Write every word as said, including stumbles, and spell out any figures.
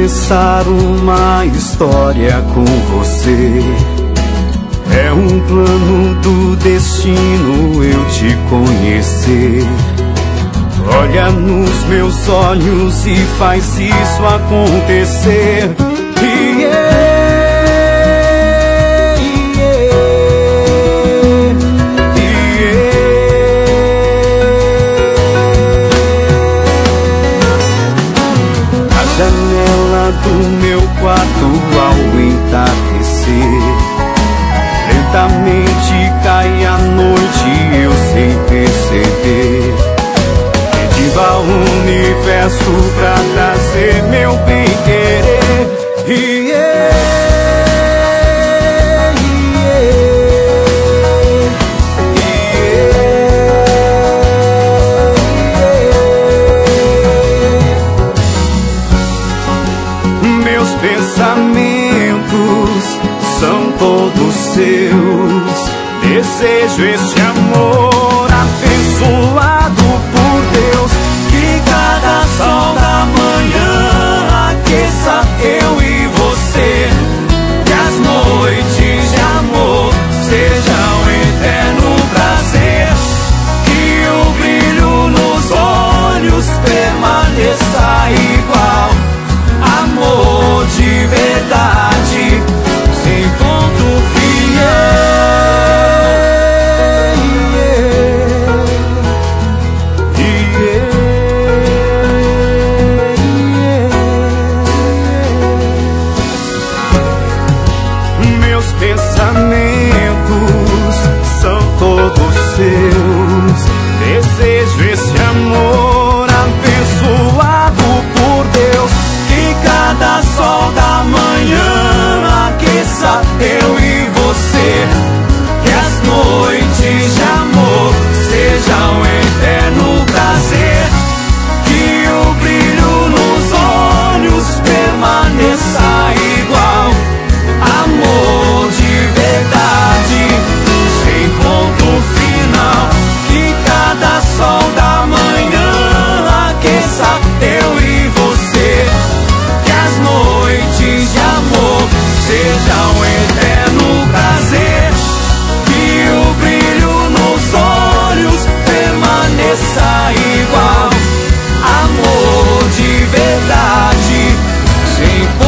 começar uma história com você. É um plano do destino eu te conhecer. Olha nos meus olhos e faz isso acontecer. Yeah. Janela do meu quarto ao entardecer, lentamente cai a noite, eu sem perceber. Pedindo ao universo pra trazer meu bem-querer. Yeah. Pensamentos são todos seus. Desejo este amor abençoado por Deus. Que cada sol da manhã aqueça eu e você. Que as noites de amor sejam eterno prazer. Que o brilho nos olhos permaneça igual. Amor de verdade, sem ponto final. Yeah, yeah, yeah. Meus pensamentos são todos seus. Desejo esse amor abençoado por Deus. Cada sol da manhã aqueça eu e você. Que as noites de amor sejam eterno prazer. Que o brilho nos olhos permaneça igual. Amor de verdade, sem ponto final. Que cada sol da manhã aqueça eu e você. As noites de amor sejam eterno prazer. Que o brilho nos olhos permaneça igual. Amor de verdade, sem